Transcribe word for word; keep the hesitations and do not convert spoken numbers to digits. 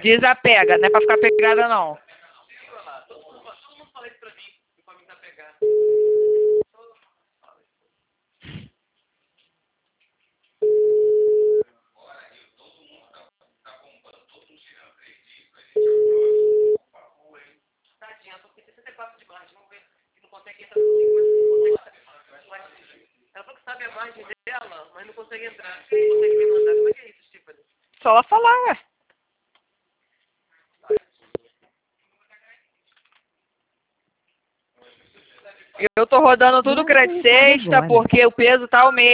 Desapega, não é pra ficar pegada não. Todo mundo fala isso pra mim, pra mim tá pegado. Tadinha, só tem sessenta e quatro de margem, vamos ver se não consegue entrar comigo, mas não consegue. Ela falou que sabe a margem dela, mas não consegue entrar, não consegue me mandar. Como é que é isso, Stephanie? Só ela falar, ué. Eu tô rodando tudo crédito sexta porque o peso tá o mesmo.